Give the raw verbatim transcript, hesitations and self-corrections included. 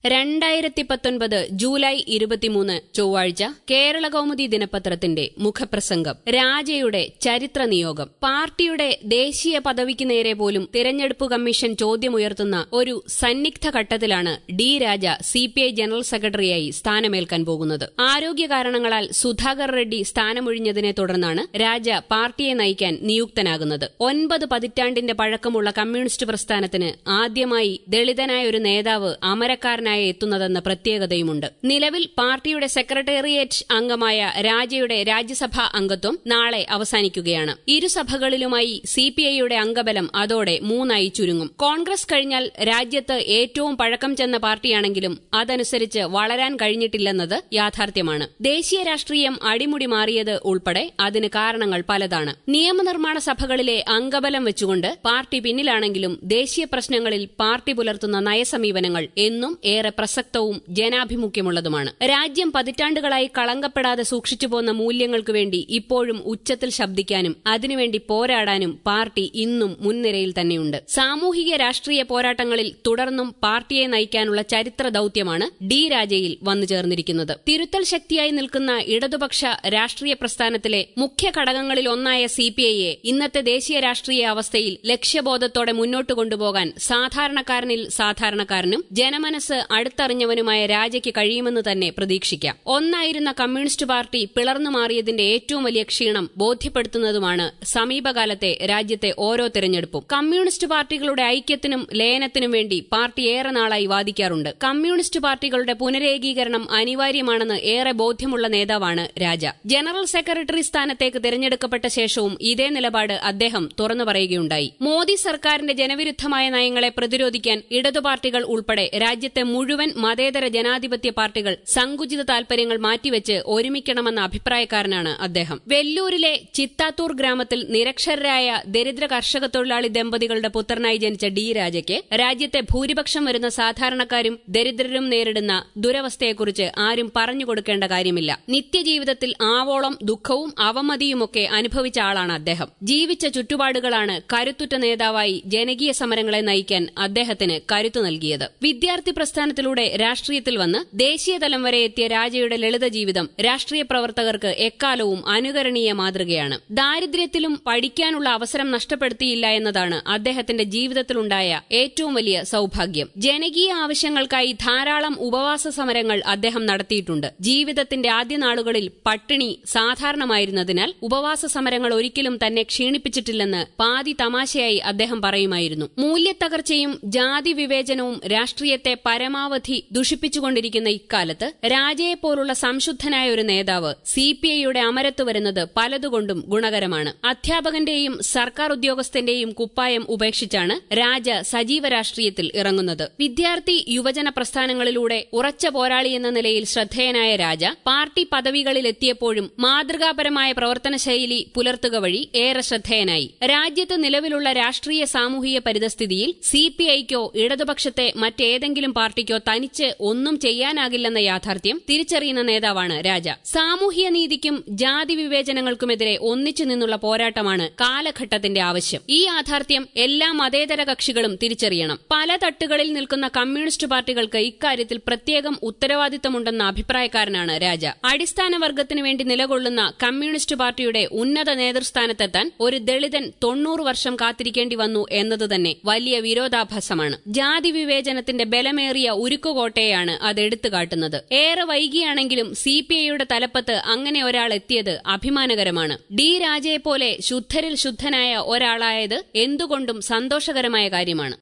രണ്ടായിരത്തി പത്തൊൻപത് ജൂലൈ ഇരുപത്തിമൂന്ന് ചൊവ്വാഴ്ച കേരളകൗമുദി ദിനപത്രത്തിന്റെ മുഖപ്രസംഗം. രാജയുടെ ചരിത്ര നിയോഗം. പാർട്ടിയുടെ ദേശീയ പദവിക്ക് നേരെ പോലും തിരഞ്ഞെടുപ്പ് കമ്മീഷൻ ചോദ്യമുയർത്തുന്ന ഒരു സന്നിഗ്ധ ഘട്ടത്തിലാണ് ഡി രാജ സിപിഐ ജനറൽ സെക്രട്ടറിയായി സ്ഥാനമേൽക്കാൻ പോകുന്നത്. ആരോഗ്യ കാരണങ്ങളാൽ സുധാകർ റെഡ്ഡി സ്ഥാനമൊഴിഞ്ഞതിനെ തുടർന്നാണ് രാജ പാർട്ടിയെ നയിക്കാൻ നിയുക്തനാകുന്നത്. ഒൻപത് പതിറ്റാണ്ടിന്റെ പഴക്കമുള്ള കമ്മ്യൂണിസ്റ്റ് പ്രസ്ഥാനത്തിന് ആദ്യമായി ദളിതനായ ഒരു നേതാവ് അമരക്കാരനായി എത്തുന്നതെന്ന പ്രത്യേകതയുമുണ്ട്. നിലവിൽ പാർട്ടിയുടെ സെക്രട്ടേറിയറ്റ് അംഗമായ രാജയുടെ രാജ്യസഭാ അംഗത്വം നാളെ അവസാനിക്കുകയാണ്. ഇരുസഭകളിലുമായി സിപിഐയുടെ അംഗബലം അതോടെ മൂന്നായി ചുരുങ്ങും. കോൺഗ്രസ് കഴിഞ്ഞാൽ രാജ്യത്ത് ഏറ്റവും പഴക്കം ചെന്ന പാർട്ടിയാണെങ്കിലും അതനുസരിച്ച് വളരാൻ കഴിഞ്ഞിട്ടില്ലെന്നത് യാഥാർത്ഥ്യമാണ്. ദേശീയ രാഷ്ട്രീയം അടിമുടി മാറിയത് ഉൾപ്പെടെ അതിന് കാരണങ്ങൾ പലതാണ്. നിയമനിർമ്മാണ സഭകളിലെ അംഗബലം വെച്ചുകൊണ്ട് പാർട്ടി പിന്നിലാണെങ്കിലും ദേശീയ പ്രശ്നങ്ങളിൽ പാർട്ടി പുലർത്തുന്ന നയസമീപനങ്ങൾ എന്നും ഏറെ പ്രസക്തവും ജനാഭിമുഖ്യമുള്ളതുമാണ്. രാജ്യം പതിറ്റാണ്ടുകളായി കളങ്കപ്പെടാതെ സൂക്ഷിച്ചുപോന്ന മൂല്യങ്ങൾക്കു വേണ്ടി ഇപ്പോഴും ഉച്ചത്തിൽ ശബ്ദിക്കാനും അതിനുവേണ്ടി പോരാടാനും പാർട്ടി ഇന്നും മുൻനിരയിൽ തന്നെയുണ്ട്. സാമൂഹിക രാഷ്ട്രീയ പോരാട്ടങ്ങളിൽ തുടർന്നും പാർട്ടിയെ നയിക്കാനുള്ള ചരിത്ര ദൌത്യമാണ് ഡി രാജയിൽ വന്നു ചേർന്നിരിക്കുന്നത്. തിരുത്തൽ ശക്തിയായി നിൽക്കുന്ന ഇടതുപക്ഷ രാഷ്ട്രീയ പ്രസ്ഥാനത്തിലെ മുഖ്യ ഘടകങ്ങളിൽ ഒന്നായ സിപിഐയെ ഇന്നത്തെ ദേശീയ രാഷ്ട്രീയ അവസ്ഥയിൽ ലക്ഷ്യബോധത്തോടെ മുന്നോട്ട് കൊണ്ടുപോകാൻ സാധാരണക്കാരനിൽ സാധാരണക്കാരനും ജനമനസ് അടുത്തറിഞ്ഞവനുമായ രാജയ്ക്ക് കഴിയുമെന്ന് തന്നെ പ്രതീക്ഷിക്കാം. ഒന്നായിരുന്ന കമ്മ്യൂണിസ്റ്റ് പാർട്ടി പിളർന്നു മാറിയതിന്റെ ഏറ്റവും വലിയ ക്ഷീണം ബോധ്യപ്പെടുത്തുന്നതുമാണ് സമീപകാലത്തെ രാജ്യത്തെ ഓരോ തെരഞ്ഞെടുപ്പും. കമ്മ്യൂണിസ്റ്റ് പാർട്ടികളുടെ ഐക്യത്തിനും ലയനത്തിനും വേണ്ടി പാർട്ടി ഏറെ നാളായി വാദിക്കാറുണ്ട്. കമ്മ്യൂണിസ്റ്റ് പാർട്ടികളുടെ പുനരേകീകരണം അനിവാര്യമാണെന്ന് ഏറെ ബോധ്യമുള്ള നേതാവാണ് രാജ. ജനറൽ സെക്രട്ടറി സ്ഥാനത്തേക്ക് തിരഞ്ഞെടുക്കപ്പെട്ട ശേഷവും ഇതേ നിലപാട് അദ്ദേഹം തുറന്നു പറയുകയുണ്ടായി. മോദി സർക്കാരിന്റെ ജനവിരുദ്ധമായ നയങ്ങളെ പ്രതിരോധിക്കാൻ ഇടതുപാർട്ടികൾ ഉൾപ്പെടെ രാജ്യത്തെ മുഴുവൻ മതേതര ജനാധിപത്യ പാർട്ടികൾ സങ്കുചിത താൽപര്യങ്ങൾ മാറ്റിവെച്ച് ഒരുമിക്കണമെന്ന അഭിപ്രായക്കാരനാണ് അദ്ദേഹം. വെല്ലൂരിലെ ചിത്താത്തൂർ ഗ്രാമത്തിൽ നിരക്ഷരരായ ദരിദ്ര കർഷക തൊഴിലാളി ദമ്പതികളുടെ പുത്രനായി ജനിച്ച ഡി രാജയ്ക്ക് രാജ്യത്തെ ഭൂരിപക്ഷം വരുന്ന സാധാരണക്കാരും ദരിദ്രരും നേരിടുന്ന ദുരവസ്ഥയെക്കുറിച്ച് ആരും പറഞ്ഞുകൊടുക്കേണ്ട കാര്യമില്ല. നിത്യജീവിതത്തിൽ ആവോളം ദുഃഖവും അവമതിയുമൊക്കെ അനുഭവിച്ച ആളാണ് അദ്ദേഹം. ജീവിച്ച ചുറ്റുപാടുകളാണ് കരുത്തുറ്റ നേതാവായി ജനകീയ സമരങ്ങളെ നയിക്കാൻ അദ്ദേഹത്തിന് കരുത്തു നൽകിയത്. വിദ്യാർത്ഥി പ്രസ്ഥാനത്തിലൂടെ രാഷ്ട്രീയത്തിൽ വന്ന് ദേശീയതലം വരെ എത്തിയ രാജയുടെ ലളിത ജീവിതം രാഷ്ട്രീയ പ്രവർത്തകർക്ക് എക്കാലവും അനുകരണീയ മാതൃകയാണ്. ദാരിദ്ര്യത്തിലും പഠിക്കാനുള്ള അവസരം നഷ്ടപ്പെടുത്തിയില്ല എന്നതാണ് അദ്ദേഹത്തിന്റെ ജീവിതത്തിലുണ്ടായ ഏറ്റവും വലിയ സൌഭാഗ്യം. ജനകീയ ആവശ്യങ്ങൾക്കായി ധാരാളം ഉപവാസ സമരങ്ങൾ അദ്ദേഹം നടത്തിയിട്ടുണ്ട്. ജീവിതത്തിന്റെ ആദ്യ നാളുകളിൽ പട്ടിണി സാധാരണമായിരുന്നതിനാൽ ഉപവാസ സമരങ്ങൾ ഒരിക്കലും തന്നെ ക്ഷീണിപ്പിച്ചിട്ടില്ലെന്ന് പാതി തമാശയായി അദ്ദേഹം പറയുമായിരുന്നു. മൂല്യത്തകർച്ചയും ജാതി വിവേചനവും രാഷ്ട്രീയത്തെ പരമാവധി ദുഷിപ്പിച്ചുകൊണ്ടിരിക്കുന്ന ഇക്കാലത്ത് രാജയെപ്പോലുള്ള സംശുദ്ധനായ ഒരു നേതാവ് സിപിഐയുടെ അമരത്ത് വരുന്നത് പലതുകൊണ്ടും ഗുണകരമാണ്. അധ്യാപകന്റെയും സർക്കാർ ഉദ്യോഗസ്ഥന്റെയും കുപ്പായം ഉപേക്ഷിച്ചാണ് രാജ സജീവ രാഷ്ട്രീയത്തിൽ ഇറങ്ങുന്നത്. വിദ്യാർത്ഥി യുവജന പ്രസ്ഥാനങ്ങളിലൂടെ ഉറച്ച പോരാളി എന്ന നിലയിൽ ശ്രദ്ധേയനായ രാജ പാർട്ടി പദവികളിലെത്തിയപ്പോഴും മാതൃകാപരമായ പ്രവർത്തന ശൈലി പുലർത്തുക വഴി ഏറെ ശ്രദ്ധേയനായി. രാജ്യത്ത് നിലവിലുള്ള രാഷ്ട്രീയ സാമൂഹിക പരിതസ്ഥിതിയിൽ സിപിഐക്കോ ഇടതുപക്ഷത്തെ മറ്റേതെങ്കിലും പാർട്ടിക്കോ തനിച്ച് ഒന്നും ചെയ്യാനാകില്ലെന്ന യാഥാർത്ഥ്യം തിരിച്ചറിയുന്ന നേതാവാണ് രാജ. സാമൂഹ്യ നീതിക്കും ജാതി വിവേചനങ്ങൾക്കുമെതിരെ ഒന്നിച്ചു നിന്നുള്ള പോരാട്ടമാണ് കാലഘട്ടത്തിന്റെ ആവശ്യം. ഈ യാഥാർത്ഥ്യം എല്ലാ മതേതര കക്ഷികളും തിരിച്ചറിയണം. പല തട്ടുകളിൽ നിൽക്കുന്ന കമ്മ്യൂണിസ്റ്റ് പാർട്ടികൾക്ക് ഇക്കാര്യത്തിൽ പ്രത്യേകം ഉത്തരവാദിത്തമുണ്ടെന്ന അഭിപ്രായക്കാരനാണ് രാജ. അടിസ്ഥാന വർഗത്തിനു വേണ്ടി നിലകൊള്ളുന്ന കമ്മ്യൂണിസ്റ്റ് പാർട്ടിയുടെ ഉന്നത നേതൃസ്ഥാനത്തെത്താൻ ഒരു ദളിതൻ തൊണ്ണൂറ് വർഷം കാത്തിരിക്കേണ്ടി വന്നു എന്നത് തന്നെ വലിയ വിരോധാഭാസമാണ്. ജാതി വിവേചനത്തിന്റെ ബലമേറിയ ഉരുക്കുകോട്ടയാണ് അത് എടുത്തു കാട്ടുന്നത്. ഏറെ വൈകിയാണെങ്കിലും സിപിഐയുടെ തലപ്പത്ത് അങ്ങനെ ഒരാൾ എത്തിയത് അഭിമാനകരമാണ്. ഡി രാജയെപ്പോലെ ശുദ്ധരിൽ ശുദ്ധനായ ഒരാളായത് എന്തുകൊണ്ടും സന്തോഷകരമായ കാര്യമാണ്.